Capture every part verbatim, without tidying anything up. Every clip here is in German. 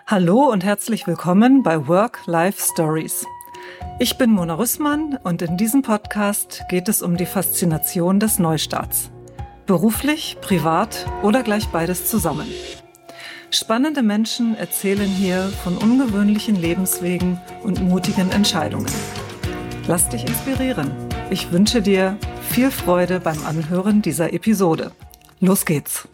Hallo und herzlich willkommen bei Work-Life Stories. Ich bin Mona Rüssmann und in diesem Podcast geht es um die Faszination des Neustarts. Beruflich, privat oder gleich beides zusammen. Spannende Menschen erzählen hier von ungewöhnlichen Lebenswegen und mutigen Entscheidungen. Lass dich inspirieren. Ich wünsche dir viel Freude beim Anhören dieser Episode. Los geht's!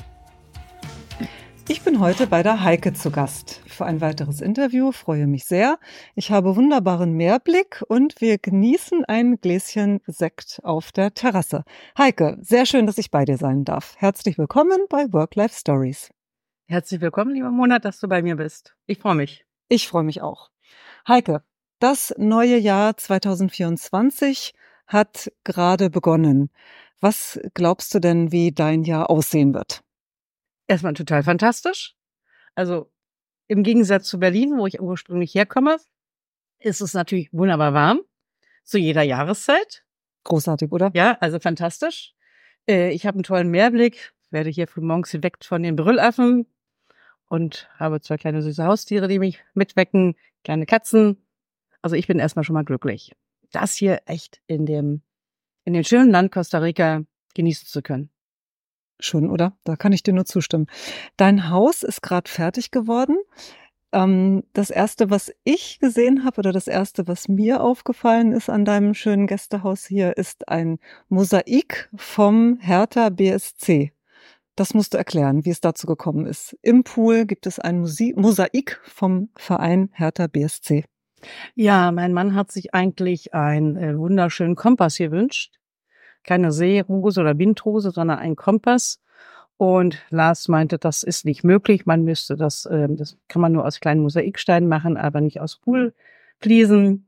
Ich bin heute bei der Heike zu Gast für ein weiteres Interview, freue mich sehr. Ich habe wunderbaren Meerblick und wir genießen ein Gläschen Sekt auf der Terrasse. Heike, sehr schön, dass ich bei dir sein darf. Herzlich willkommen bei Work-Life Stories. Herzlich willkommen, lieber Mona, dass du bei mir bist. Ich freue mich. Ich freue mich auch. Heike, das neue Jahr zwanzig vierundzwanzig hat gerade begonnen. Was glaubst du denn, wie dein Jahr aussehen wird? Erstmal total fantastisch. Also im Gegensatz zu Berlin, wo ich ursprünglich herkomme, ist es natürlich wunderbar warm, zu jeder Jahreszeit. Großartig, oder? Ja, also fantastisch. Äh, ich habe einen tollen Meerblick, werde hier früh morgens geweckt von den Brüllaffen und habe zwei kleine süße Haustiere, die mich mitwecken, kleine Katzen. Also ich bin erstmal schon mal glücklich, das hier echt in dem in dem schönen Land Costa Rica genießen zu können. Schon, oder? Da kann ich dir nur zustimmen. Dein Haus ist gerade fertig geworden. Ähm, das erste, was ich gesehen habe, oder das erste, was mir aufgefallen ist an deinem schönen Gästehaus hier, ist ein Mosaik vom Hertha B S C. Das musst du erklären, wie es dazu gekommen ist. Im Pool gibt es ein Musi- Mosaik vom Verein Hertha B S C. Ja, mein Mann hat sich eigentlich einen äh, wunderschönen Kompass gewünscht. Keine Seerose oder Windrose, sondern ein Kompass. Und Lars meinte, das ist nicht möglich. Man müsste das, äh, das kann man nur aus kleinen Mosaiksteinen machen, aber nicht aus Poolfliesen.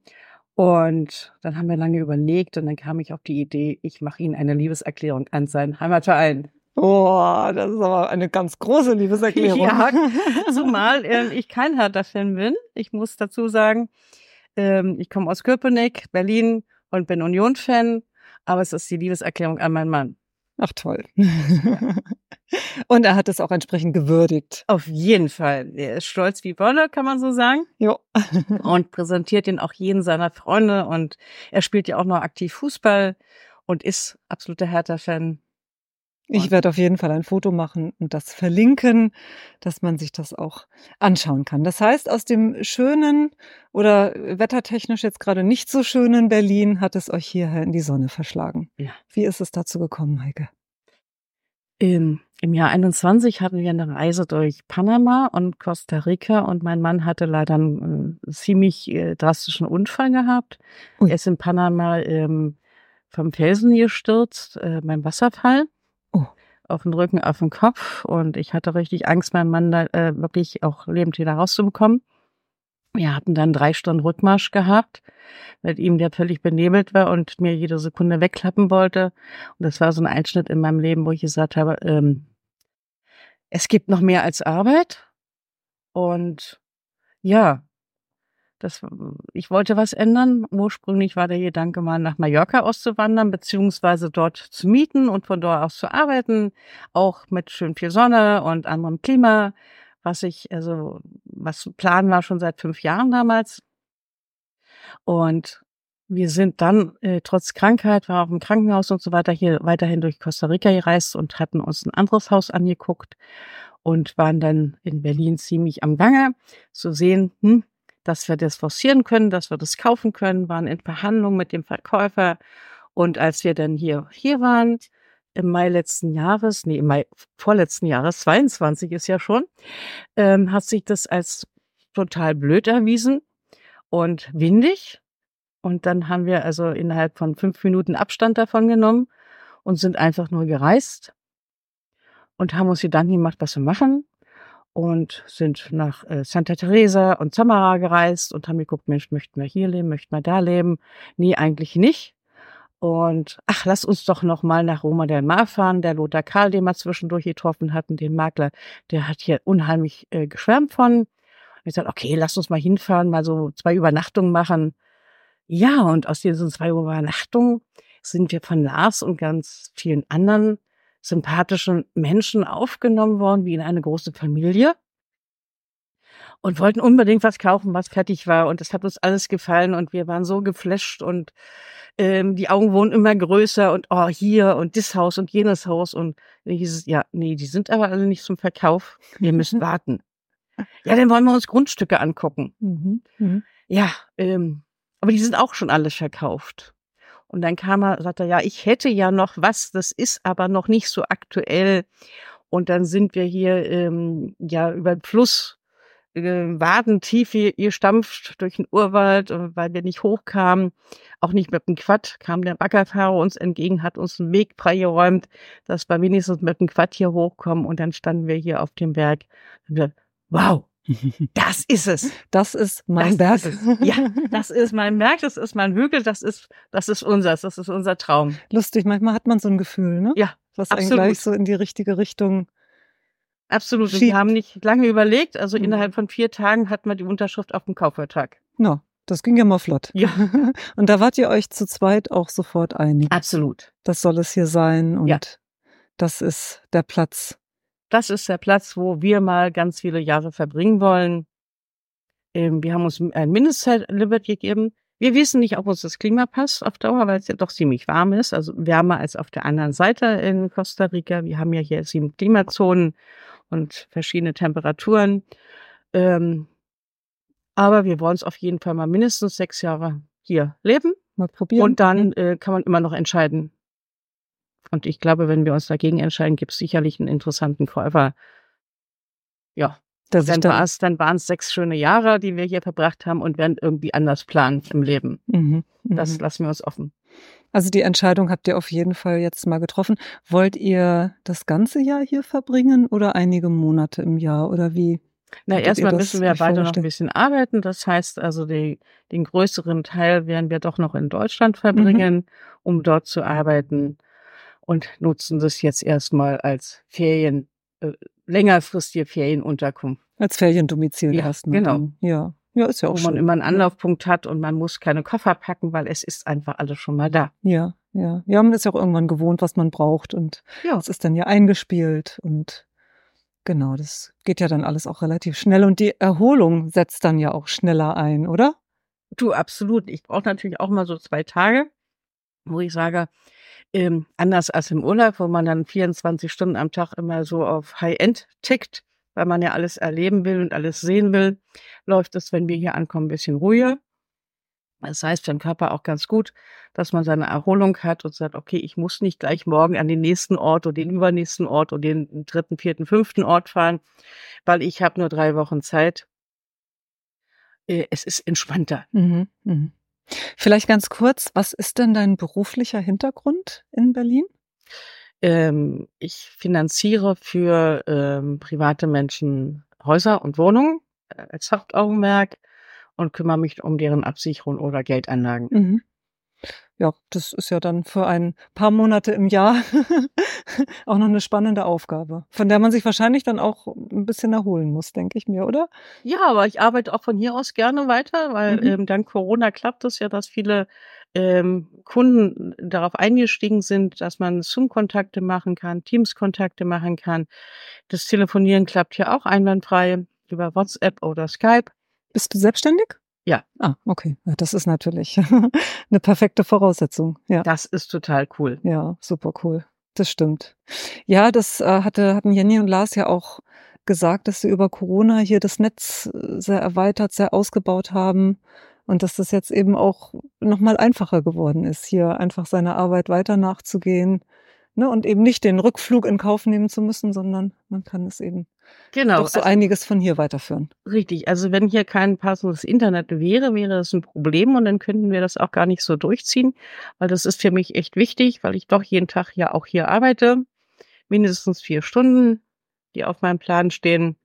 Und dann haben wir lange überlegt und dann kam ich auf die Idee, ich mache ihm eine Liebeserklärung an seinen Heimatverein. Oh, das ist aber eine ganz große Liebeserklärung. Ja, zumal äh, ich kein Hertha-Fan bin. Ich muss dazu sagen, ähm, ich komme aus Köpenick, Berlin und bin Union-Fan. Aber es ist die Liebeserklärung an meinen Mann. Ach toll. Ja. Und er hat es auch entsprechend gewürdigt. Auf jeden Fall. Er ist stolz wie Bolle, kann man so sagen. Jo. Und präsentiert ihn auch jeden seiner Freunde. Und er spielt ja auch noch aktiv Fußball und ist absoluter Hertha-Fan. Ich werde auf jeden Fall ein Foto machen und das verlinken, dass man sich das auch anschauen kann. Das heißt, aus dem schönen oder wettertechnisch jetzt gerade nicht so schönen Berlin hat es euch hierher in die Sonne verschlagen. Ja. Wie ist es dazu gekommen, Heike? Im, im Jahr einundzwanzig hatten wir eine Reise durch Panama und Costa Rica und mein Mann hatte leider einen äh, ziemlich äh, drastischen Unfall gehabt. Ui. Er ist in Panama ähm, vom Felsen gestürzt äh, beim Wasserfall. Oh. Auf den Rücken, auf den Kopf und ich hatte richtig Angst, meinen Mann da äh, wirklich auch lebend wieder rauszubekommen. Wir hatten dann drei Stunden Rückmarsch gehabt, weil ihm der völlig benebelt war und mir jede Sekunde wegklappen wollte. Und das war so ein Einschnitt in meinem Leben, wo ich gesagt habe, ähm, es gibt noch mehr als Arbeit und ja, Das, ich wollte was ändern. Ursprünglich war der Gedanke, mal nach Mallorca auszuwandern, beziehungsweise dort zu mieten und von dort aus zu arbeiten, auch mit schön viel Sonne und anderem Klima, was ich, also, was Plan war schon seit fünf Jahren damals. Und wir sind dann, äh, trotz Krankheit, war auch im Krankenhaus und so weiter, hier weiterhin durch Costa Rica gereist und hatten uns ein anderes Haus angeguckt und waren dann in Berlin ziemlich am Gange, zu sehen, hm, dass wir das forcieren können, dass wir das kaufen können, waren in Verhandlung mit dem Verkäufer. Und als wir dann hier, hier waren, im Mai letzten Jahres, nee, im Mai vorletzten Jahres, zweiundzwanzig ist ja schon, ähm, hat sich das als total blöd erwiesen und windig. Und dann haben wir also innerhalb von fünf Minuten Abstand davon genommen und sind einfach nur gereist und haben uns Gedanken gemacht, was wir machen. Und sind nach äh, Santa Teresa und Samara gereist und haben geguckt, Mensch, möchten wir hier leben, möchten wir da leben? Nee, eigentlich nicht. Und ach, lass uns doch noch mal nach Roma del Mar fahren. Der Lothar Karl, den wir zwischendurch getroffen hatten, den Makler, der hat hier unheimlich äh, geschwärmt von. Und ich sagte, okay, lass uns mal hinfahren, mal so zwei Übernachtungen machen. Ja, und aus diesen zwei Übernachtungen sind wir von Lars und ganz vielen anderen sympathischen Menschen aufgenommen worden, wie in eine große Familie. und wollten unbedingt was kaufen, was fertig war. Und das hat uns alles gefallen und wir waren so geflasht und ähm, die Augen wurden immer größer und oh, hier und das Haus und jenes Haus. Und dann hieß es, ja, nee, die sind aber alle nicht zum Verkauf. Wir müssen warten. Ja, dann wollen wir uns Grundstücke angucken. Mhm. Mhm. Ja, ähm, aber die sind auch schon alle verkauft. Und dann kam er, sagte er, ja, ich hätte ja noch was, das ist aber noch nicht so aktuell. Und dann sind wir hier ähm, ja über den Fluss äh, wadentief gestampft durch den Urwald, weil wir nicht hochkamen, auch nicht mit dem Quad, kam der Baggerfahrer uns entgegen, hat uns einen Weg freigeräumt, dass wir wenigstens mit dem Quad hier hochkommen. Und dann standen wir hier auf dem Berg. Und wir, wow, das ist es. Das ist mein Das Berg. ist es. Ja, das ist mein Berg, das ist mein Hügel, das ist, das ist unseres, das ist unser Traum. Lustig, manchmal hat man so ein Gefühl, ne? Ja, was einen absolut. gleich so in die richtige Richtung Absolut. Und schiebt. wir haben nicht lange überlegt. Also Mhm. innerhalb von vier Tagen hatten wir die Unterschrift auf dem Kaufvertrag. Ja, das ging ja mal flott. Ja. Und da wart ihr euch zu zweit auch sofort einig. Absolut. Das soll es hier sein und Ja. das ist der Platz. Das ist der Platz, wo wir mal ganz viele Jahre verbringen wollen. Ähm, wir haben uns ein Mindestzeitlimit gegeben. Wir wissen nicht, ob uns das Klima passt auf Dauer, weil es ja doch ziemlich warm ist. Also wärmer als auf der anderen Seite in Costa Rica. Wir haben ja hier sieben Klimazonen und verschiedene Temperaturen. Ähm, aber wir wollen es auf jeden Fall mal mindestens sechs Jahre hier leben. Mal probieren. Und dann äh, kann man immer noch entscheiden. Und ich glaube, wenn wir uns dagegen entscheiden, gibt es sicherlich einen interessanten Käufer. Ja, Der sich dann dann- war es, dann waren es sechs schöne Jahre, die wir hier verbracht haben und werden irgendwie anders planen im Leben. Mhm. Mhm. Das lassen wir uns offen. Also die Entscheidung habt ihr auf jeden Fall jetzt mal getroffen. Wollt ihr das ganze Jahr hier verbringen oder einige Monate im Jahr oder wie? Na, Könntet ihr erstmal das müssen wir euch beide noch ein vorstellen? bisschen arbeiten. Das heißt also, die, den größeren Teil werden wir doch noch in Deutschland verbringen, Mhm. um dort zu arbeiten und nutzen das jetzt erstmal als Ferien, äh, längerfristige Ferienunterkunft, Als Feriendomizil Ja, erstmal. genau. dann. Ja, ja, ist ja auch wo schön. man immer einen Anlaufpunkt hat und man muss keine Koffer packen, weil es ist einfach alles schon mal da. Ja, ja. Ja, man ist ja auch irgendwann gewohnt, was man braucht und Ja, es ist dann ja eingespielt und genau, das geht ja dann alles auch relativ schnell und die Erholung setzt dann ja auch schneller ein, oder? du, absolut. Ich brauche natürlich auch mal so zwei Tage, wo ich sage, ähm, anders als im Urlaub, wo man dann vierundzwanzig Stunden am Tag immer so auf High-End tickt, weil man ja alles erleben will und alles sehen will, läuft es, wenn wir hier ankommen, ein bisschen ruhiger. Das heißt für den Körper auch ganz gut, dass man seine Erholung hat und sagt, okay, ich muss nicht gleich morgen an den nächsten Ort oder den übernächsten Ort oder den dritten, vierten, fünften Ort fahren, weil ich habe nur drei Wochen Zeit. Äh, Es ist entspannter. Mhm, mhm. Vielleicht ganz kurz, was ist denn dein beruflicher Hintergrund in Berlin? Ähm, ich finanziere für ähm, private Menschen Häuser und Wohnungen äh, als Hauptaugenmerk und kümmere mich um deren Absicherung oder Geldanlagen. Mhm. Ja, das ist ja dann für ein paar Monate im Jahr auch noch eine spannende Aufgabe, von der man sich wahrscheinlich dann auch ein bisschen erholen muss, denke ich mir, oder? Ja, aber ich arbeite auch von hier aus gerne weiter, weil Mhm. ähm, dank Corona klappt es ja, dass viele ähm, Kunden darauf eingestiegen sind, dass man Zoom-Kontakte machen kann, Teams-Kontakte machen kann. Das Telefonieren klappt ja auch einwandfrei über WhatsApp oder Skype. Bist du selbstständig? Ja. Ah, okay. Ja, das ist natürlich eine perfekte Voraussetzung. Ja, Das ist total cool. ja, super cool. Das stimmt. Ja, das äh, hatte, hatten Jenny und Lars ja auch gesagt, dass sie über Corona hier das Netz äh, sehr erweitert, sehr ausgebaut haben und dass das jetzt eben auch nochmal einfacher geworden ist, hier einfach seiner Arbeit weiter nachzugehen, ne, und eben nicht den Rückflug in Kauf nehmen zu müssen, sondern man kann es eben Genau. doch so also, einiges von hier weiterführen. richtig. Also wenn hier kein passendes Internet wäre, wäre das ein Problem und dann könnten wir das auch gar nicht so durchziehen, weil das ist für mich echt wichtig, weil ich doch jeden Tag ja auch hier arbeite. Mindestens vier Stunden, die auf meinem Plan stehen.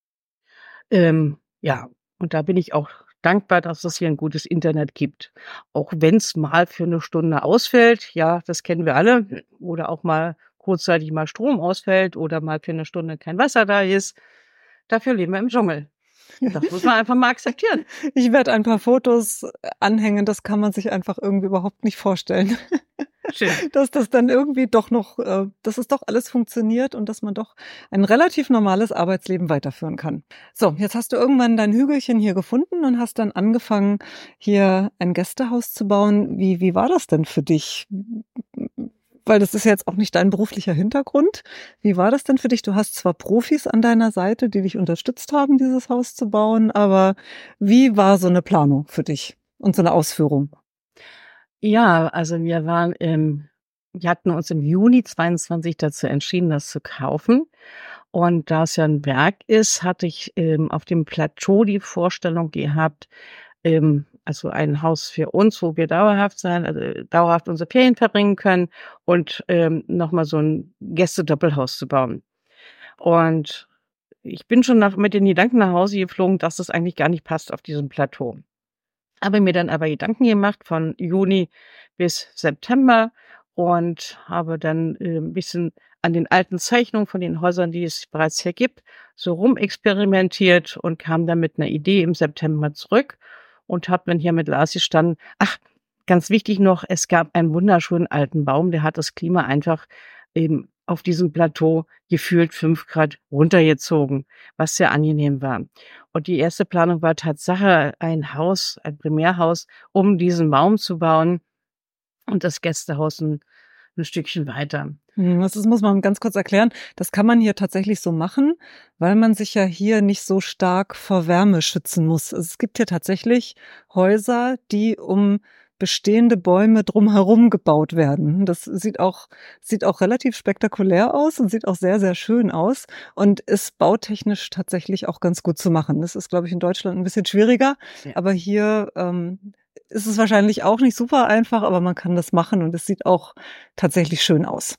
Ähm, ja, und da bin ich auch dankbar, dass es hier ein gutes Internet gibt. Auch wenn es mal für eine Stunde ausfällt, ja, das kennen wir alle, oder auch mal kurzzeitig mal Strom ausfällt oder mal für eine Stunde kein Wasser da ist. Dafür leben wir im Dschungel. Das muss man einfach mal akzeptieren. Ich werde ein paar Fotos anhängen, das kann man sich einfach irgendwie überhaupt nicht vorstellen. Schön. Dass das dann irgendwie doch noch, äh, dass es doch alles funktioniert und dass man doch ein relativ normales Arbeitsleben weiterführen kann. So, jetzt hast du irgendwann dein Hügelchen hier gefunden und hast dann angefangen, hier ein Gästehaus zu bauen. Wie, wie war das denn für dich? Weil das ist ja jetzt auch nicht dein beruflicher Hintergrund. Wie war das denn für dich? Du hast zwar Profis an deiner Seite, die dich unterstützt haben, dieses Haus zu bauen, aber wie war so eine Planung für dich und so eine Ausführung? Ja, also wir waren im, wir hatten uns im Juni zweiundzwanzig dazu entschieden, das zu kaufen. Und da es ja ein Berg ist, hatte ich ähm, auf dem Plateau die Vorstellung gehabt, ähm, also ein Haus für uns, wo wir dauerhaft sein, also dauerhaft unsere Ferien verbringen können und ähm, nochmal so ein Gäste-Doppelhaus zu bauen. Und ich bin schon nach, mit den Gedanken nach Hause geflogen, dass das eigentlich gar nicht passt auf diesem Plateau. Habe mir dann aber Gedanken gemacht von Juni bis September und habe dann äh, ein bisschen an den alten Zeichnungen von den Häusern, die es bereits hier gibt, so rumexperimentiert und kam dann mit einer Idee im September zurück und habe dann hier mit Lars gestanden. Ach, ganz wichtig noch, es gab einen wunderschönen alten Baum, der hat das Klima einfach eben auf diesem Plateau gefühlt fünf Grad runtergezogen, was sehr angenehm war. Und die erste Planung war Tatsache, ein Haus, ein Primärhaus, um diesen Baum zu bauen und das Gästehaus ein, ein Stückchen weiter. Das ist, muss man ganz kurz erklären. Das kann man hier tatsächlich so machen, weil man sich ja hier nicht so stark vor Wärme schützen muss. Es gibt hier tatsächlich Häuser, die um bestehende Bäume drumherum gebaut werden. Das sieht auch, sieht auch relativ spektakulär aus und sieht auch sehr, sehr schön aus und ist bautechnisch tatsächlich auch ganz gut zu machen. Das ist, glaube ich, in Deutschland ein bisschen schwieriger, ja. Aber hier ähm, ist es wahrscheinlich auch nicht super einfach, aber man kann das machen und es sieht auch tatsächlich schön aus.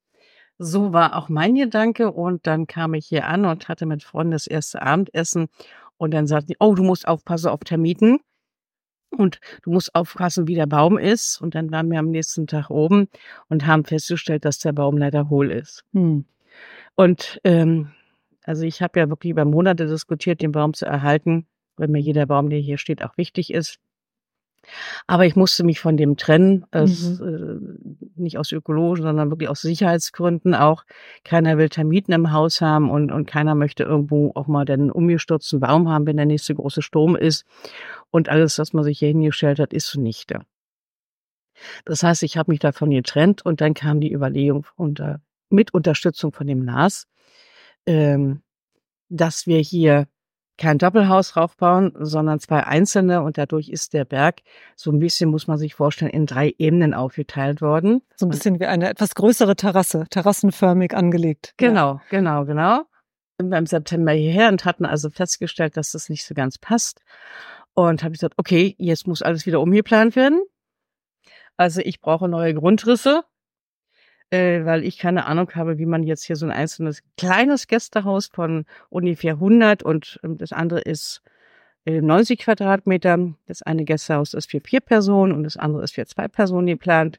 So war auch mein Gedanke und dann kam ich hier an und hatte mit Freunden das erste Abendessen und dann sagten die, oh, du musst aufpassen auf Termiten. Und du musst aufpassen, wie der Baum ist. Und dann waren wir am nächsten Tag oben und haben festgestellt, dass der Baum leider hohl ist. Hm. Und ähm, also ich habe ja wirklich über Monate diskutiert, den Baum zu erhalten, weil mir jeder Baum, der hier steht, auch wichtig ist. Aber ich musste mich von dem trennen, aus, mhm. äh, nicht aus ökologischen, sondern wirklich aus Sicherheitsgründen auch. Keiner will Termiten im Haus haben und, und keiner möchte irgendwo auch mal den umgestürzten Baum haben, wenn der nächste große Sturm ist. Und alles, was man sich hier hingestellt hat, ist zunichte. Das heißt, ich habe mich davon getrennt und dann kam die Überlegung unter, mit Unterstützung von dem N A S, ähm, dass wir hier kein Doppelhaus raufbauen, sondern zwei einzelne und dadurch ist der Berg so ein bisschen, muss man sich vorstellen, in drei Ebenen aufgeteilt worden. So ein bisschen wie eine etwas größere Terrasse, terrassenförmig angelegt. Genau, ja. genau, genau. Sind wir im September hierher und hatten also festgestellt, dass das nicht so ganz passt. Und habe gesagt, okay, jetzt muss alles wieder umgeplant werden. Also ich brauche neue Grundrisse, äh, weil ich keine Ahnung habe, wie man jetzt hier so ein einzelnes kleines Gästehaus von ungefähr hundert und das andere ist äh, neunzig Quadratmeter. Das eine Gästehaus ist für vier Personen und das andere ist für zwei Personen geplant,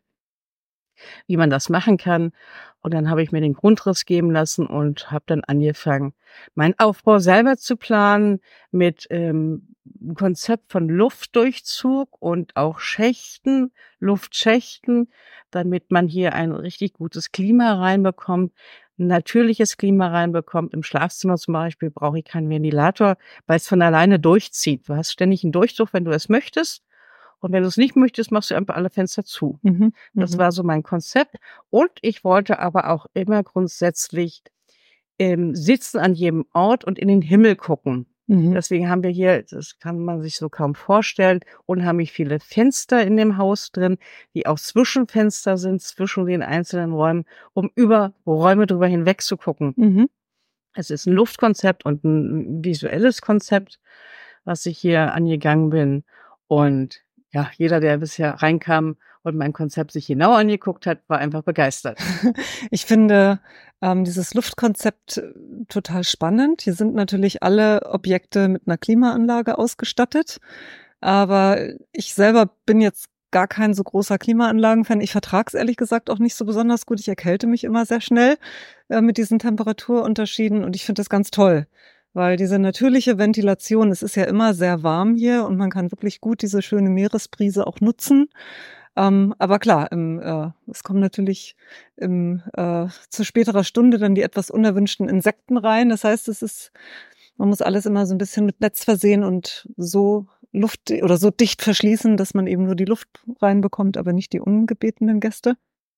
wie man das machen kann. Und dann habe ich mir den Grundriss geben lassen und habe dann angefangen, meinen Aufbau selber zu planen mit ähm, einem Konzept von Luftdurchzug und auch Schächten, Luftschächten, damit man hier ein richtig gutes Klima reinbekommt, ein natürliches Klima reinbekommt. Im Schlafzimmer zum Beispiel brauche ich keinen Ventilator, weil es von alleine durchzieht. Du hast ständig einen Durchzug, wenn du es möchtest. Und wenn du es nicht möchtest, machst du einfach alle Fenster zu. Mhm, das war so mein Konzept. Und ich wollte aber auch immer grundsätzlich ähm, sitzen an jedem Ort und in den Himmel gucken. Mhm. Deswegen haben wir hier, das kann man sich so kaum vorstellen, unheimlich viele Fenster in dem Haus drin, die auch Zwischenfenster sind, zwischen den einzelnen Räumen, um über Räume drüber hinweg zu gucken. Mhm. Es ist ein Luftkonzept und ein visuelles Konzept, was ich hier angegangen bin. Und ja, jeder, der bisher reinkam und mein Konzept sich genau angeguckt hat, war einfach begeistert. Ich finde ähm, dieses Luftkonzept total spannend. Hier sind natürlich alle Objekte mit einer Klimaanlage ausgestattet. Aber ich selber bin jetzt gar kein so großer Klimaanlagenfan. Ich vertrage es ehrlich gesagt auch nicht so besonders gut. Ich erkälte mich immer sehr schnell äh, mit diesen Temperaturunterschieden und ich finde das ganz toll. Weil diese natürliche Ventilation, es ist ja immer sehr warm hier und man kann wirklich gut diese schöne Meeresbrise auch nutzen. Ähm, aber klar, im, äh, es kommen natürlich im, äh, zu späterer Stunde dann die etwas unerwünschten Insekten rein. Das heißt, es ist, man muss alles immer so ein bisschen mit Netz versehen und so Luft oder so dicht verschließen, dass man eben nur die Luft reinbekommt, aber nicht die ungebetenen Gäste.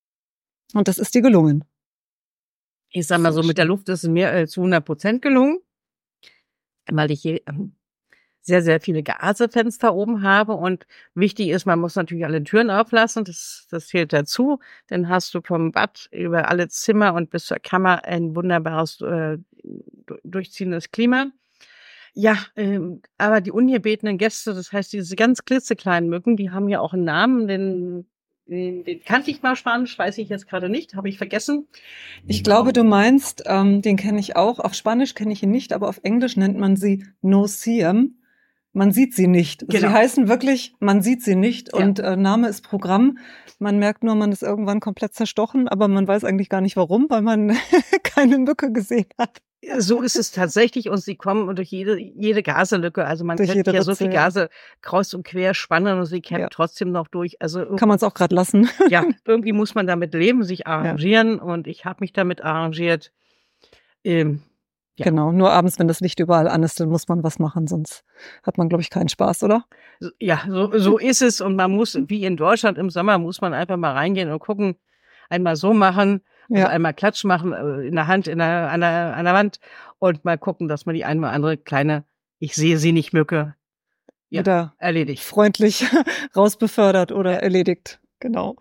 Und das ist dir gelungen. Ich sag mal so, mit der Luft ist es mir äh, zu hundert Prozent gelungen, weil ich hier ähm, sehr, sehr viele Gasefenster oben habe. Und wichtig ist, man muss natürlich alle Türen auflassen. Das, das zählt dazu. Dann hast du vom Bad über alle Zimmer und bis zur Kammer ein wunderbares, äh, durchziehendes Klima. Ja, ähm, aber die ungebetenen Gäste, das heißt diese ganz klitzekleinen Mücken, die haben ja auch einen Namen, den, den, den kannte ich mal Spanisch, weiß ich jetzt gerade nicht, habe ich vergessen. Ich glaube, du meinst, ähm, den kenne ich auch. Auf Spanisch kenne ich ihn nicht, aber auf Englisch nennt man sie No-See-em. Man sieht sie nicht. Genau. Sie heißen wirklich, man sieht sie nicht. Ja. Und äh, Name ist Programm. Man merkt nur, man ist irgendwann komplett zerstochen, aber man weiß eigentlich gar nicht warum, weil man keine Mücke gesehen hat. So ist es tatsächlich, und sie kommen durch jede, jede Gaselücke. Also man könnte ja so viel Gase kreuz und quer spannen und sie kämpft ja trotzdem noch durch. Also kann man es auch gerade lassen. Ja, irgendwie muss man damit leben, sich arrangieren, ja. Und ich habe mich damit arrangiert. Ähm, ja. Genau, nur abends, wenn das Licht überall an ist, dann muss man was machen, sonst hat man, glaube ich, keinen Spaß, oder? Ja, so, so ist es, und man muss, wie in Deutschland im Sommer, muss man einfach mal reingehen und gucken, einmal so machen, also ja. einmal Klatsch machen, in der Hand, in der, an, der, an der Wand, und mal gucken, dass man die eine oder andere kleine, ich sehe sie nicht, Mücke, ja, wieder erledigt. Freundlich rausbefördert oder ja. erledigt. Genau.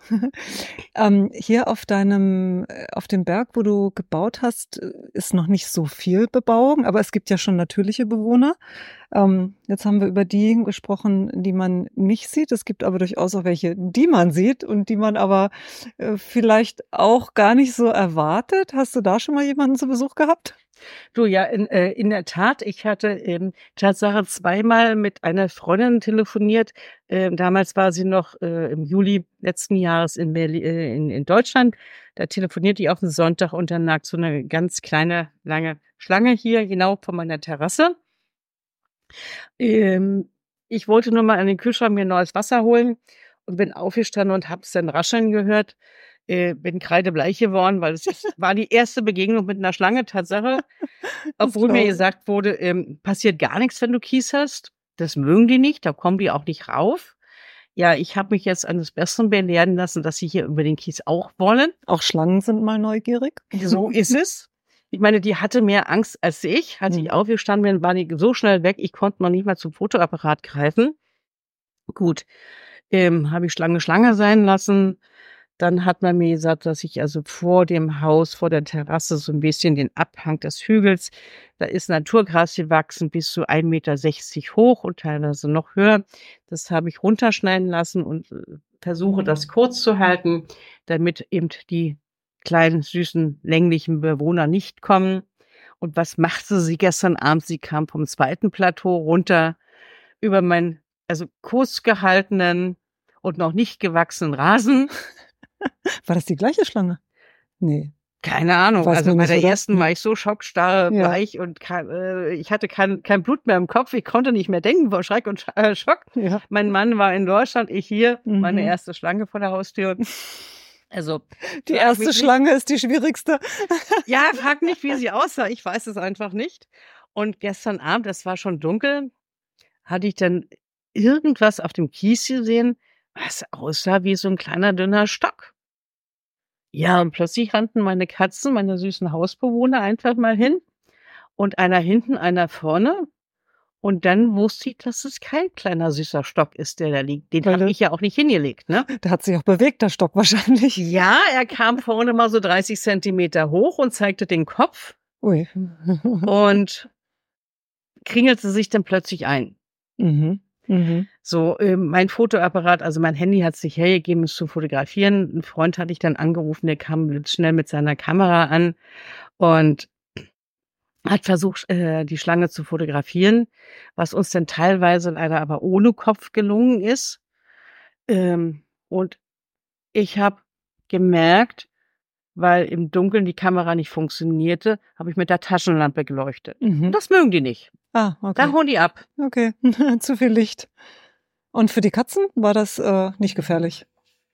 ähm, hier auf deinem, auf dem Berg, wo du gebaut hast, ist noch nicht so viel Bebauung, aber es gibt ja schon natürliche Bewohner. Ähm, jetzt haben wir über die gesprochen, die man nicht sieht. Es gibt aber durchaus auch welche, die man sieht und die man aber äh, vielleicht auch gar nicht so erwartet. Hast du da schon mal jemanden zu Besuch gehabt? Du, ja, in, äh, in der Tat. Ich hatte ähm, Tatsache zweimal mit einer Freundin telefoniert. Ähm, damals war sie noch äh, im Juli letzten Jahres in, Berlin, äh, in, in Deutschland. Da telefonierte ich auf den Sonntag und dann lag so eine ganz kleine, lange Schlange hier genau vor meiner Terrasse. Ähm, ich wollte nur mal an den Kühlschrank mir neues Wasser holen und bin aufgestanden und habe es dann rascheln gehört. Äh, bin kreidebleich geworden, weil es war die erste Begegnung mit einer Schlange, Tatsache. Obwohl mir gesagt wurde, ähm, passiert gar nichts, wenn du Kies hast. Das mögen die nicht, da kommen die auch nicht rauf. Ja, ich habe mich jetzt eines Besseren belehren lassen, dass sie hier über den Kies auch wollen. Auch Schlangen sind mal neugierig. So ist es. Ich meine, die hatte mehr Angst als ich. Als ich aufgestanden bin, war die so schnell weg, ich konnte noch nicht mal zum Fotoapparat greifen. Gut, ähm, habe ich Schlange Schlange sein lassen. Dann hat man mir gesagt, dass ich also vor dem Haus, vor der Terrasse, so ein bisschen den Abhang des Hügels, da ist Naturgras gewachsen, bis zu ein Meter sechzig hoch und teilweise noch höher. Das habe ich runterschneiden lassen und versuche, das kurz zu halten, damit eben die kleinen, süßen, länglichen Bewohner nicht kommen. Und was machte sie gestern Abend? Sie kam vom zweiten Plateau runter über meinen, also kurz gehaltenen und noch nicht gewachsenen Rasen. War das die gleiche Schlange? Nee. Keine Ahnung. Weiß also bei der oder? ersten war ich so schockstarre, ja. bleich und kein, äh, ich hatte kein, kein Blut mehr im Kopf. Ich konnte nicht mehr denken vor Schreck und äh, Schock. Ja. Mein Mann war in Deutschland, ich hier, mhm. meine erste Schlange vor der Haustür. Also die erste Schlange nicht. Ist die schwierigste. Ja, frag nicht, wie sie aussah. Ich weiß es einfach nicht. Und gestern Abend, es war schon dunkel, hatte ich dann irgendwas auf dem Kies gesehen, was aussah wie so ein kleiner, dünner Stock. Ja, und plötzlich rannten meine Katzen, meine süßen Hausbewohner, einfach mal hin. Und einer hinten, einer vorne. Und dann wusste ich, dass es kein kleiner, süßer Stock ist, der da liegt. Den habe ich ja auch nicht hingelegt, ne? Der hat sich auch bewegt, der Stock wahrscheinlich. Ja, er kam vorne mal so dreißig Zentimeter hoch und zeigte den Kopf. Ui. Und kringelte sich dann plötzlich ein. Mhm. Mhm. So, äh, mein Fotoapparat, also mein Handy hat sich hergegeben, es zu fotografieren. Ein Freund hatte ich dann angerufen, der kam schnell mit seiner Kamera an und hat versucht, äh, die Schlange zu fotografieren, was uns dann teilweise leider aber ohne Kopf gelungen ist. Ähm, und ich habe gemerkt, weil im Dunkeln die Kamera nicht funktionierte, habe ich mit der Taschenlampe geleuchtet. Mhm. Und das mögen die nicht. Ah, okay. Da hauen die ab. Okay, zu viel Licht. Und für die Katzen war das äh, nicht gefährlich?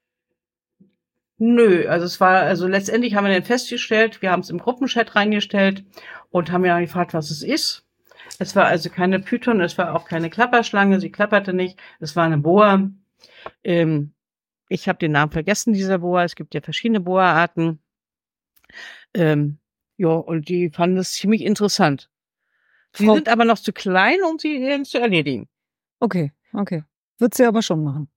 Nö, also es war, also letztendlich haben wir dann festgestellt, wir haben es im Gruppenchat reingestellt und haben ja gefragt, was es ist. Es war also keine Python, es war auch keine Klapperschlange, sie klapperte nicht, es war eine Boa. Ähm, ich habe den Namen vergessen dieser Boa, es gibt ja verschiedene Boa-Arten. Ähm, ja, und die fanden es ziemlich interessant. Sie Frau- sind aber noch zu klein, um sie äh, zu erledigen. Okay, okay. Wird sie aber schon machen.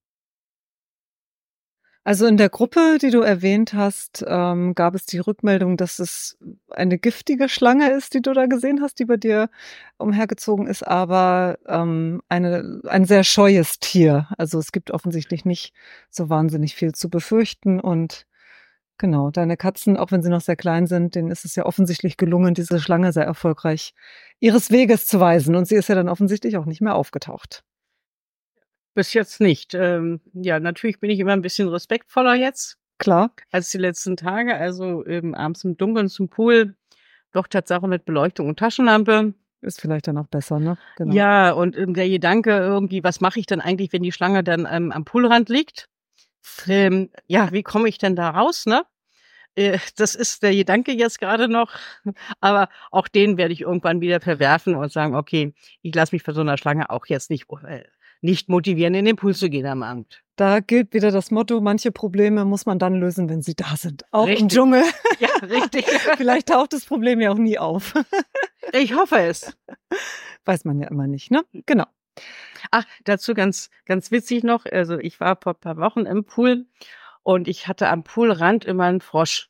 Also in der Gruppe, die du erwähnt hast, ähm, gab es die Rückmeldung, dass es eine giftige Schlange ist, die du da gesehen hast, die bei dir umhergezogen ist, aber ähm, eine, ein sehr scheues Tier. Also es gibt offensichtlich nicht so wahnsinnig viel zu befürchten. Und genau, deine Katzen, auch wenn sie noch sehr klein sind, denen ist es ja offensichtlich gelungen, diese Schlange sehr erfolgreich ihres Weges zu weisen. Und sie ist ja dann offensichtlich auch nicht mehr aufgetaucht. Bis jetzt nicht. Ähm, ja, natürlich bin ich immer ein bisschen respektvoller jetzt Klar. als die letzten Tage. Also ähm, abends im Dunkeln zum Pool, doch Tatsache mit Beleuchtung und Taschenlampe. Ist vielleicht dann auch besser, ne? Genau. Ja, und ähm, der Gedanke irgendwie, was mache ich dann eigentlich, wenn die Schlange dann ähm, am Poolrand liegt? Ähm, ja, wie komme ich denn da raus, ne? Äh, das ist der Gedanke jetzt gerade noch. Aber auch den werde ich irgendwann wieder verwerfen und sagen, okay, ich lasse mich von so einer Schlange auch jetzt nicht, äh, nicht motivieren, in den Pool zu gehen am Abend. Da gilt wieder das Motto, manche Probleme muss man dann lösen, wenn sie da sind. Auch Richtig. im Dschungel. Ja, richtig. Vielleicht taucht das Problem ja auch nie auf. Ich hoffe es. Weiß man ja immer nicht, ne? Genau. Ach, dazu ganz, ganz witzig noch. Also ich war vor ein paar Wochen im Pool und ich hatte am Poolrand immer einen Frosch.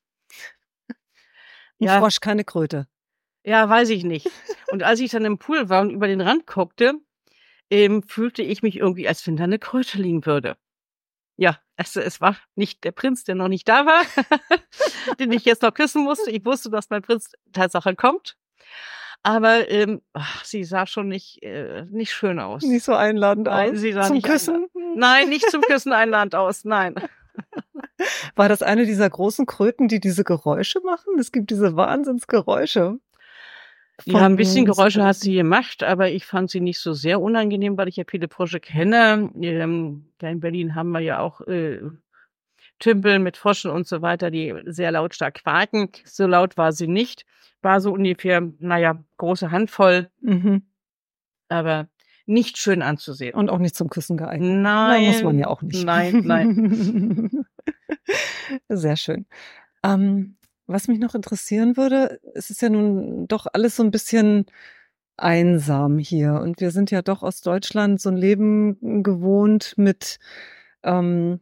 Ein Ja. Frosch, keine Kröte. Ja, weiß ich nicht. Und als ich dann im Pool war und über den Rand guckte, ähm, fühlte ich mich irgendwie, als wenn da eine Kröte liegen würde. Ja, also es war nicht der Prinz, der noch nicht da war, den ich jetzt noch küssen musste. Ich wusste, dass mein Prinz Tatsache kommt. Aber ähm, ach, sie sah schon nicht, äh, nicht schön aus. Nicht so einladend Nein, aus. sie sah Zum nicht Küssen? einladend. Nein, nicht zum Küssen einladend aus, nein. War das eine dieser großen Kröten, die diese Geräusche machen? Es gibt diese Wahnsinnsgeräusche. Ja, ein bisschen Geräusche hat sie gemacht, aber ich fand sie nicht so sehr unangenehm, weil ich ja viele Frösche kenne. Ähm, ja, in Berlin haben wir ja auch äh, Tümpel mit Fröschen und so weiter, die sehr lautstark quaken. So laut war sie nicht. War so ungefähr, naja, große Handvoll, Mhm. aber nicht schön anzusehen. Und auch nicht zum Küssen geeignet. Nein. Na, muss man ja auch nicht. Nein, nein. Sehr schön. Ähm, was mich noch interessieren würde, es ist ja nun doch alles so ein bisschen einsam hier. Und wir sind ja doch aus Deutschland so ein Leben gewohnt mit ähm,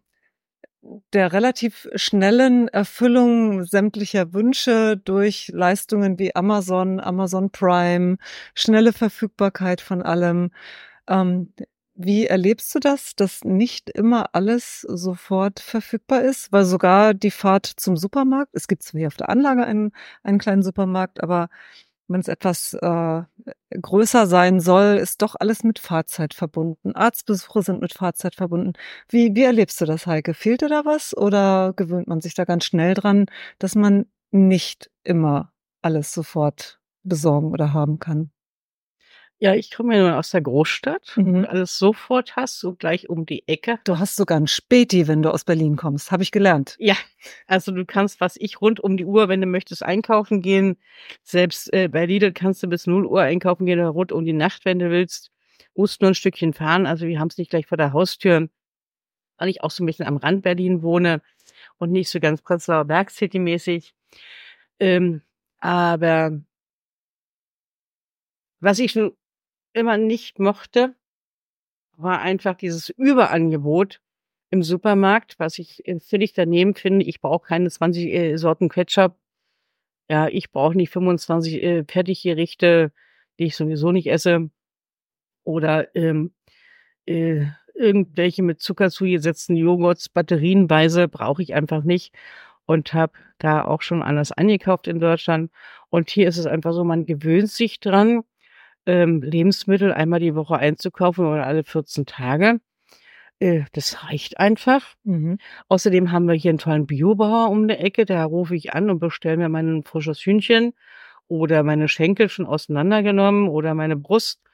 der relativ schnellen Erfüllung sämtlicher Wünsche durch Leistungen wie Amazon, Amazon Prime, schnelle Verfügbarkeit von allem. Ähm, wie erlebst du das, dass nicht immer alles sofort verfügbar ist? Weil sogar die Fahrt zum Supermarkt, es gibt zwar hier auf der Anlage einen, einen kleinen Supermarkt, aber wenn es etwas äh, größer sein soll, ist doch alles mit Fahrzeit verbunden. Arztbesuche sind mit Fahrzeit verbunden. Wie, wie erlebst du das, Heike? Fehlt dir da was oder gewöhnt man sich da ganz schnell dran, dass man nicht immer alles sofort besorgen oder haben kann? Ja, ich komme ja nur aus der Großstadt, wo Mhm. du alles sofort hast, so gleich um die Ecke. Du hast sogar ein Späti, wenn du aus Berlin kommst, habe ich gelernt. Ja, also du kannst, was ich, rund um die Uhr, wenn du möchtest, einkaufen gehen. Selbst äh, bei Lidl kannst du bis null Uhr einkaufen gehen oder rund um die Nacht, wenn du willst. Musst nur ein Stückchen fahren, also wir haben es nicht gleich vor der Haustür, weil ich auch so ein bisschen am Rand Berlin wohne und nicht so ganz Prenzlauer Berg City-mäßig. Ähm, aber was ich nun immer nicht mochte, war einfach dieses Überangebot im Supermarkt, was ich äh, völlig daneben finde. Ich brauche keine zwanzig äh, Sorten Ketchup. Ja, ich brauche nicht fünfundzwanzig äh, Fertiggerichte, die ich sowieso nicht esse. Oder ähm, äh, irgendwelche mit Zucker zugesetzten Joghurts, batterienweise, brauche ich einfach nicht. Und habe da auch schon alles eingekauft in Deutschland. Und hier ist es einfach so, man gewöhnt sich dran, ähm, Lebensmittel einmal die Woche einzukaufen oder alle vierzehn Tage. Äh, das reicht einfach. Mhm. Außerdem haben wir hier einen tollen Biobauer um die Ecke. Da rufe ich an und bestelle mir mein frisches Hühnchen oder meine Schenkel schon auseinandergenommen oder meine Brust.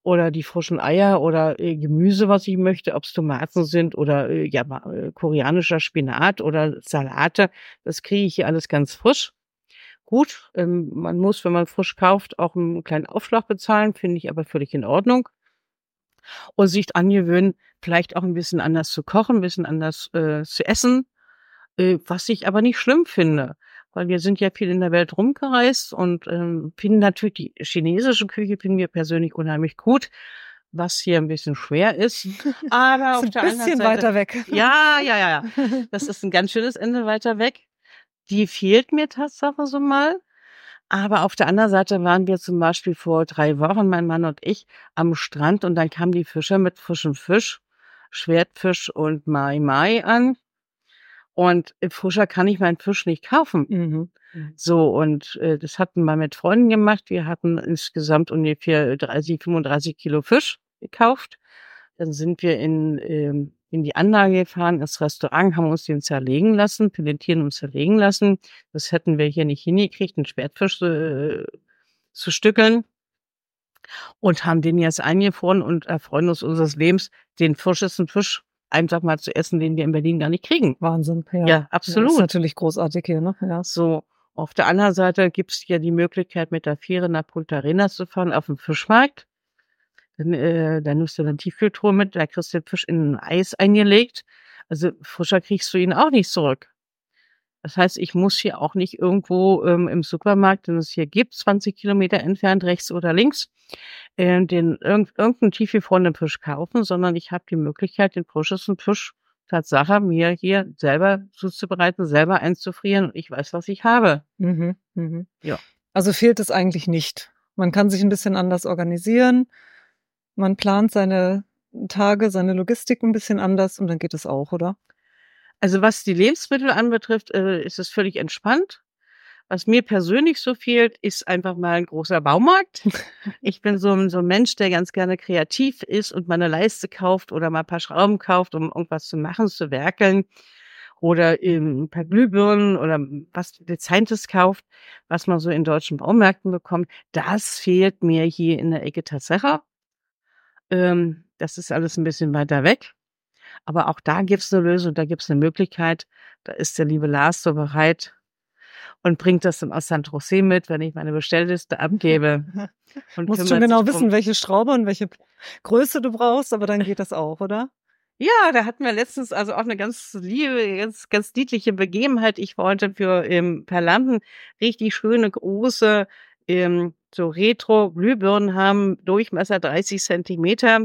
oder die frischen Eier oder äh, Gemüse, was ich möchte, ob es Tomaten sind oder äh, ja äh, koreanischer Spinat oder Salate. Das kriege ich hier alles ganz frisch. Gut, ähm, man muss, wenn man frisch kauft, auch einen kleinen Aufschlag bezahlen, finde ich aber völlig in Ordnung. Und sich angewöhnen, vielleicht auch ein bisschen anders zu kochen, ein bisschen anders äh, zu essen, äh, was ich aber nicht schlimm finde. Weil wir sind ja viel in der Welt rumgereist und ähm, finden natürlich die chinesische Küche finden wir persönlich unheimlich gut, was hier ein bisschen schwer ist. Aber auf Ist der ein anderen bisschen Seite, weiter weg. ja, ja, ja, ja. Das ist ein ganz schönes Ende weiter weg. Die fehlt mir Tatsache so mal. Aber auf der anderen Seite waren wir zum Beispiel vor drei Wochen, mein Mann und ich, am Strand und dann kamen die Fischer mit frischem Fisch, Schwertfisch und Mai-Mai an. Und äh, frischer kann ich meinen Fisch nicht kaufen. Mhm. So, und äh, das hatten wir mit Freunden gemacht. Wir hatten insgesamt ungefähr dreißig, fünfunddreißig Kilo Fisch gekauft. Dann sind wir in, ähm, in die Anlage gefahren, ins Restaurant, haben uns den zerlegen lassen, filetieren und zerlegen lassen. Das hätten wir hier nicht hingekriegt, einen Schwertfisch äh, zu stückeln. Und haben den jetzt eingefroren und erfreuen uns unseres Lebens, den frischesten Fisch einfach mal zu essen, den wir in Berlin gar nicht kriegen. Wahnsinn, ja. Ja, absolut. Das ist natürlich großartig hier, ne? Ja. So, auf der anderen Seite gibt's ja die Möglichkeit, mit der Fähre nach Punta Arenas zu fahren, auf dem Fischmarkt. Dann, äh, da nimmst du dann Tiefkühltruhe mit, da kriegst du den Fisch in ein Eis eingelegt. Also frischer kriegst du ihn auch nicht zurück. Das heißt, ich muss hier auch nicht irgendwo ähm, im Supermarkt, den es hier gibt, zwanzig Kilometer entfernt, rechts oder links, äh, den irg irgendeinen tiefgefrorenen Fisch kaufen, sondern ich habe die Möglichkeit, den frischesten Fisch Tatsache mir hier selber zuzubereiten, selber einzufrieren und ich weiß, was ich habe. Mhm. Mhm. Ja. Also fehlt es eigentlich nicht. Man kann sich ein bisschen anders organisieren. Man plant seine Tage, seine Logistik ein bisschen anders und dann geht es auch, oder? Also was die Lebensmittel anbetrifft, äh, ist es völlig entspannt. Was mir persönlich so fehlt, ist einfach mal ein großer Baumarkt. Ich bin so ein, so ein Mensch, der ganz gerne kreativ ist und mal eine Leiste kauft oder mal ein paar Schrauben kauft, um irgendwas zu machen, zu werkeln. Oder ähm, ein paar Glühbirnen oder was Dezentes kauft, was man so in deutschen Baumärkten bekommt. Das fehlt mir hier in der Ecke Tatsache. Ähm, das ist alles ein bisschen weiter weg. Aber auch da gibt's eine Lösung, da gibt's eine Möglichkeit. Da ist der liebe Lars so bereit und bringt das dann aus San José mit, wenn ich meine Bestellliste abgebe. Und Musst schon kümmert genau sich drum. wissen, welche Schraube und welche Größe du brauchst, aber dann geht das auch, oder? Ja, da hatten wir letztens also auch eine ganz liebe, ganz, ganz niedliche Begebenheit. Ich wollte für ähm, per Lampen richtig schöne, große, ähm, so Retro-Glühbirnen haben, Durchmesser dreißig Zentimeter.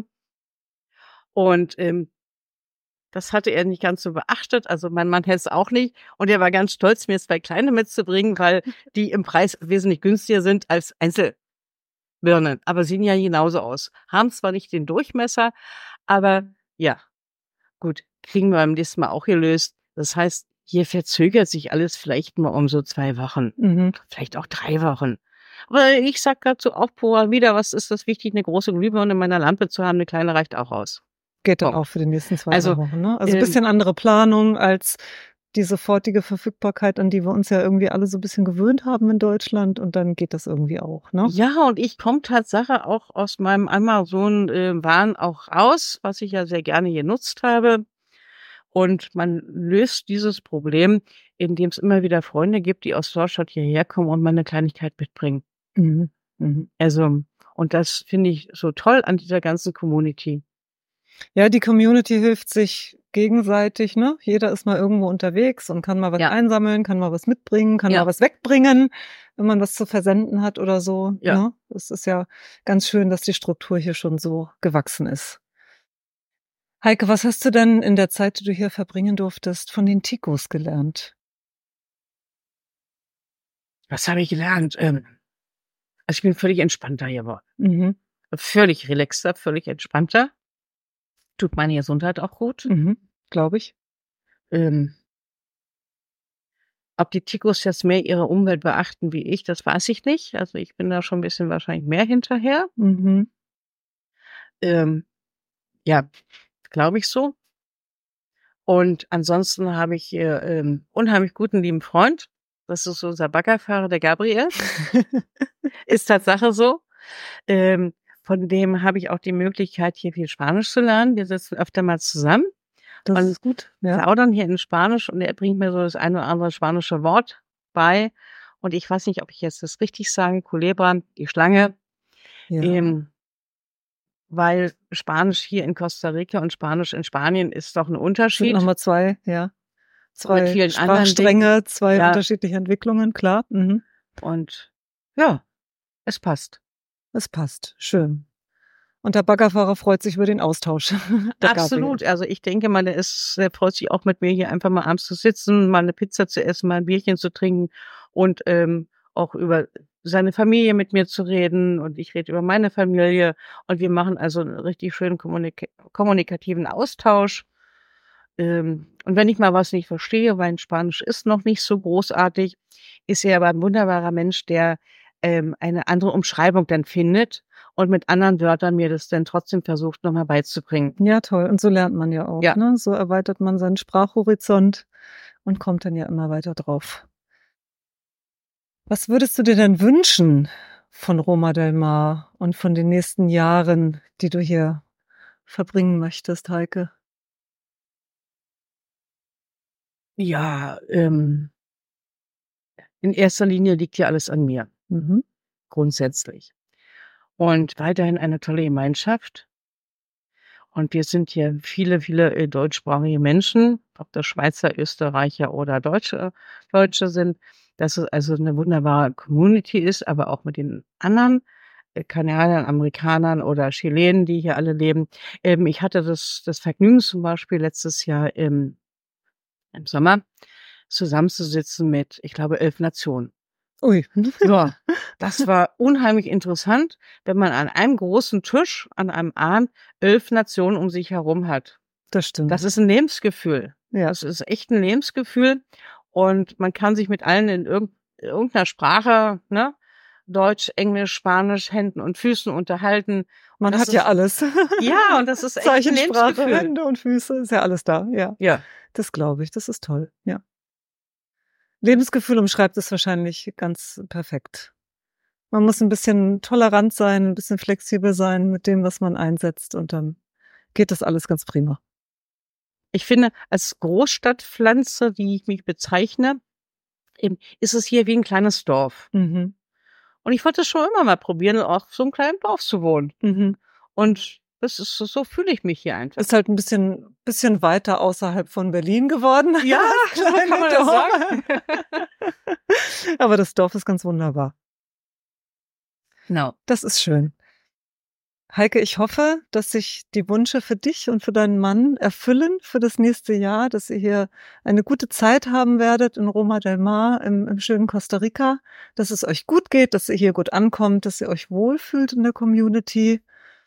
Und ähm, das hatte er nicht ganz so beachtet. Also mein Mann hätte es auch nicht. Und er war ganz stolz, mir zwei kleine mitzubringen, weil die im Preis wesentlich günstiger sind als Einzelbirnen. Aber sehen ja genauso aus. Haben zwar nicht den Durchmesser, aber ja, gut, kriegen wir beim nächsten Mal auch gelöst. Das heißt, hier verzögert sich alles vielleicht mal um so zwei Wochen. Mhm. Vielleicht auch drei Wochen. Aber ich sag dazu auch wieder, was ist das wichtig, eine große Glühbirne in meiner Lampe zu haben, eine kleine reicht auch aus. Geht dann Oh. auch für die nächsten zwei Also, Wochen, ne? Also ein ähm, bisschen andere Planung als die sofortige Verfügbarkeit, an die wir uns ja irgendwie alle so ein bisschen gewöhnt haben in Deutschland und dann geht das irgendwie auch, ne? Ja, und ich komme Tatsache auch aus meinem Amazon-Wahn äh, auch raus, was ich ja sehr gerne genutzt habe. Und man löst dieses Problem, indem es immer wieder Freunde gibt, die aus Deutschland hierher kommen und mal eine Kleinigkeit mitbringen. Mhm. Mhm. Also, und das finde ich so toll an dieser ganzen Community. Ja, die Community hilft sich gegenseitig, ne? Jeder ist mal irgendwo unterwegs und kann mal was Ja. einsammeln, kann mal was mitbringen, kann Ja. mal was wegbringen, wenn man was zu versenden hat oder so. Ja. Ne? Das ist ja ganz schön, dass die Struktur hier schon so gewachsen ist. Heike, was hast du denn in der Zeit, die du hier verbringen durftest, von den Ticos gelernt? Was habe ich gelernt? Ähm, also ich bin völlig entspannter geworden. Mhm. Völlig relaxter, völlig entspannter. Tut meine Gesundheit auch gut. Mhm. Glaube ich. Ähm, ob die Ticos jetzt mehr ihre Umwelt beachten wie ich, das weiß ich nicht. Also ich bin da schon ein bisschen wahrscheinlich mehr hinterher. Mhm. Ähm, ja, glaube ich so. Und ansonsten habe ich hier ähm, unheimlich guten lieben Freund. Das ist unser Baggerfahrer, der Gabriel. Ist Tatsache so. Ähm, von dem habe ich auch die Möglichkeit, hier viel Spanisch zu lernen. Wir sitzen öfter mal zusammen. Das Und ist gut. Ja. plaudern hier in Spanisch und er bringt mir so das eine oder andere spanische Wort bei. Und ich weiß nicht, ob ich jetzt das richtig sage, Culebra, die Schlange. Ja. Ähm, weil Spanisch hier in Costa Rica und Spanisch in Spanien ist doch ein Sind Unterschied. nochmal zwei, ja. Und mit Zwei vielen anderen Dingen. Sprachstränge, zwei Ja. unterschiedliche Entwicklungen, klar. Mhm. Und ja, es passt. Es passt. Schön. Und der Baggerfahrer freut sich über den Austausch. Der Absolut. Gabriel. Also ich denke mal, der ist, der freut sich auch mit mir hier einfach mal abends zu sitzen, mal eine Pizza zu essen, mal ein Bierchen zu trinken und ähm, auch über seine Familie mit mir zu reden und ich rede über meine Familie und wir machen also einen richtig schönen kommunik kommunikativen Austausch. Ähm, und wenn ich mal was nicht verstehe, weil Spanisch ist noch nicht so großartig, ist er aber ein wunderbarer Mensch, der ähm, eine andere Umschreibung dann findet und mit anderen Wörtern mir das dann trotzdem versucht, nochmal beizubringen. Ja, toll. Und so lernt man ja auch. Ja. Ne? So erweitert man seinen Sprachhorizont und kommt dann ja immer weiter drauf. Was würdest du dir denn wünschen von Roma del Mar und von den nächsten Jahren, die du hier verbringen möchtest, Heike? Ja, ähm, in erster Linie liegt ja alles an mir, Mhm. grundsätzlich. Und weiterhin eine tolle Gemeinschaft. Und wir sind hier viele, viele äh, deutschsprachige Menschen, ob das Schweizer, Österreicher oder Deutsche, Deutsche sind, dass es also eine wunderbare Community ist, aber auch mit den anderen äh, Kanadiern, Amerikanern oder Chilenen, die hier alle leben. Ähm, ich hatte das, das Vergnügen zum Beispiel letztes Jahr im, im Sommer zusammenzusitzen mit, ich glaube, elf Nationen. Ui. Ja, das war unheimlich interessant, wenn man an einem großen Tisch, an einem Abend, elf Nationen um sich herum hat. Das stimmt. Das ist ein Lebensgefühl. Ja. Das ist echt ein Lebensgefühl. Und man kann sich mit allen in irgend, irgendeiner Sprache, ne, Deutsch, Englisch, Spanisch, Händen und Füßen unterhalten. Man das hat ja ist- alles. Ja, und das ist echt ein Zeichensprache, Lebensgefühl. Hände und Füße, ist ja alles da. Ja, Ja. das glaube ich. Das ist toll. Ja. Lebensgefühl umschreibt es wahrscheinlich ganz perfekt. Man muss ein bisschen tolerant sein, ein bisschen flexibel sein mit dem, was man einsetzt und dann geht das alles ganz prima. Ich finde, als Großstadtpflanze, die ich mich bezeichne, eben, ist es hier wie ein kleines Dorf. Mhm. Und ich wollte es schon immer mal probieren, auf so einem kleinen Dorf zu wohnen. Mhm. Und das ist, so fühle ich mich hier einfach. Ist halt ein bisschen, bisschen weiter außerhalb von Berlin geworden. Ja, Das so kleine kann man das Dorf. sagen. Aber das Dorf ist ganz wunderbar. Genau. Das ist schön. Heike, ich hoffe, dass sich die Wünsche für dich und für deinen Mann erfüllen für das nächste Jahr, dass ihr hier eine gute Zeit haben werdet in Roma del Mar, im, im schönen Costa Rica, dass es euch gut geht, dass ihr hier gut ankommt, dass ihr euch wohlfühlt in der Community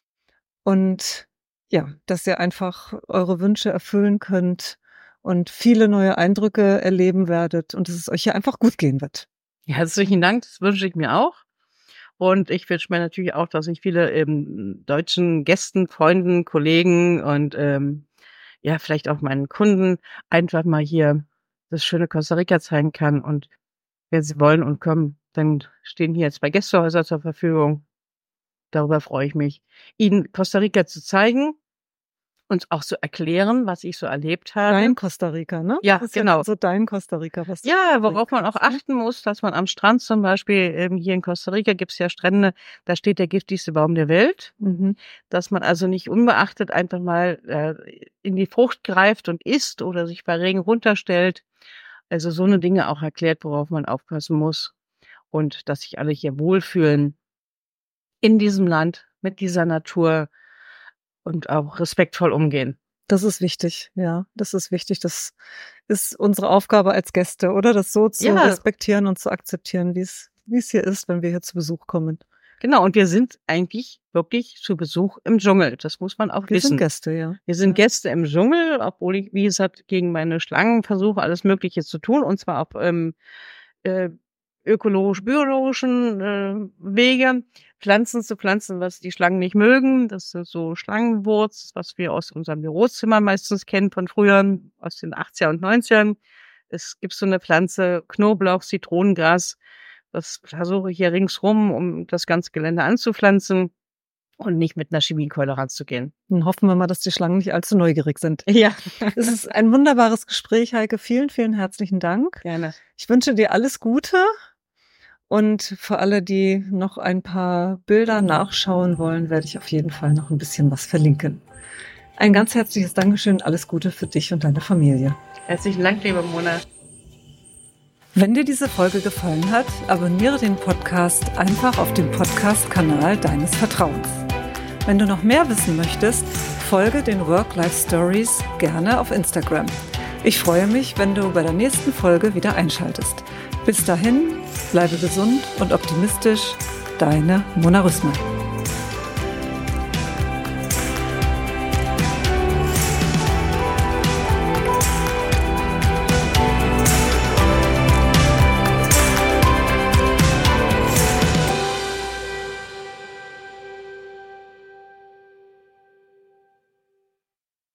und ja, dass ihr einfach eure Wünsche erfüllen könnt und viele neue Eindrücke erleben werdet und dass es euch hier einfach gut gehen wird. Ja, herzlichen Dank, das wünsche ich mir auch. Und ich wünsche mir natürlich auch, dass ich viele ähm, deutschen Gästen, Freunden, Kollegen und ähm, ja, vielleicht auch meinen Kunden einfach mal hier das schöne Costa Rica zeigen kann. Und wenn sie wollen und kommen, dann stehen hier zwei Gästehäuser zur Verfügung. Darüber freue ich mich, Ihnen Costa Rica zu zeigen und auch zu erklären, was ich so erlebt habe. Dein Costa Rica, ne? Ja, Das ist genau. Ja so dein Costa Rica, was du Ja, worauf man auch achten muss, dass man am Strand zum Beispiel, ähm, hier in Costa Rica gibt's ja Strände, da steht der giftigste Baum der Welt, Mhm. dass man also nicht unbeachtet einfach mal äh, in die Frucht greift und isst oder sich bei Regen runterstellt. Also so eine Dinge auch erklärt, worauf man aufpassen muss und dass sich alle hier wohlfühlen in diesem Land, mit dieser Natur und auch respektvoll umgehen. Das ist wichtig, ja. Das ist wichtig. Das ist unsere Aufgabe als Gäste, oder? Das so zu Ja. respektieren und zu akzeptieren, wie es, wie es hier ist, wenn wir hier zu Besuch kommen. Genau, und wir sind eigentlich wirklich zu Besuch im Dschungel. Das muss man auch Wir wissen. sind Gäste, ja. Wir sind Ja. Gäste im Dschungel, obwohl ich, wie gesagt, gegen meine Schlangen versuche, alles Mögliche zu tun, und zwar auf ähm, äh, ökologisch-biologischen äh, Wege, Pflanzen zu pflanzen, was die Schlangen nicht mögen. Das ist so Schlangenwurz, was wir aus unserem Bürozimmer meistens kennen von früher, aus den achtziger und neunzigern. Es gibt so eine Pflanze, Knoblauch, Zitronengras. Das versuche ich hier ringsrum, um das ganze Gelände anzupflanzen. und nicht mit einer Chemiekeule ranzugehen. Dann hoffen wir mal, dass die Schlangen nicht allzu neugierig sind. Ja. Es ist ein wunderbares Gespräch, Heike. Vielen, vielen herzlichen Dank. Gerne. Ich wünsche dir alles Gute. Und für alle, die noch ein paar Bilder nachschauen wollen, werde ich auf jeden Fall noch ein bisschen was verlinken. Ein ganz herzliches Dankeschön. Alles Gute für dich und deine Familie. Herzlichen Dank, liebe Mona. Wenn dir diese Folge gefallen hat, abonniere den Podcast einfach auf dem Podcast-Kanal deines Vertrauens. Wenn du noch mehr wissen möchtest, folge den Work-Life-Stories gerne auf Instagram. Ich freue mich, wenn du bei der nächsten Folge wieder einschaltest. Bis dahin, bleibe gesund und optimistisch, deine Mona Rüssmann.